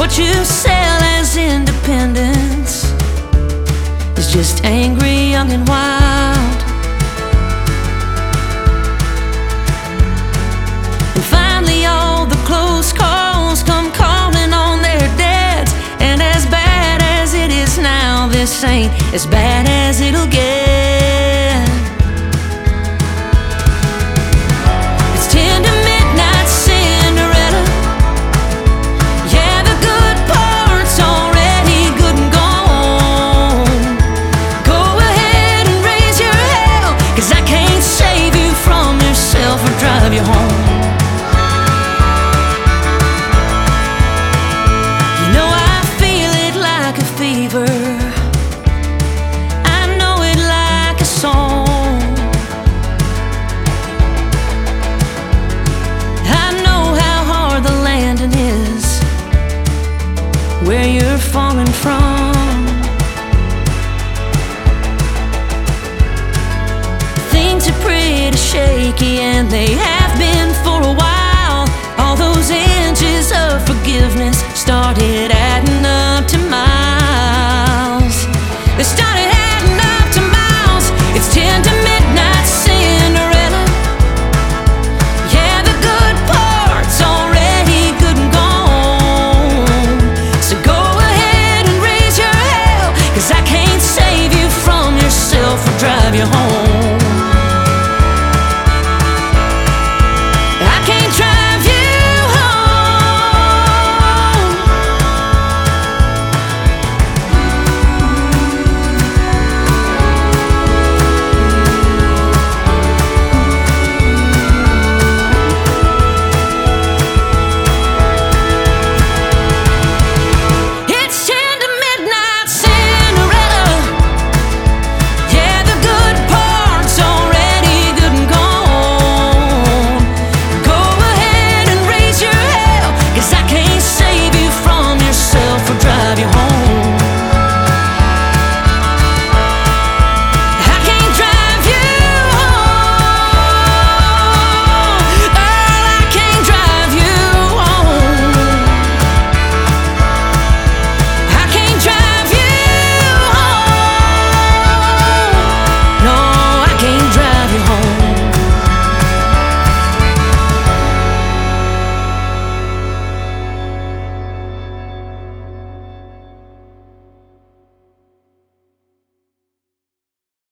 what you sell as independence is just angry, young and wild. And finally all the close calls come calling on their dads, and as bad as it is now, this ain't as bad as it'll get. It's 10 to midnight Cinderella. Yeah, the good part's already good and gone. Go ahead and raise your hell, 'cause I can't save you from yourself or drive you home. You know I feel it like a fever, I know it like a song. I know how hard the landing is where you're falling from. Things are pretty shaky, and they have been for a while. All those inches of forgiveness started adding up.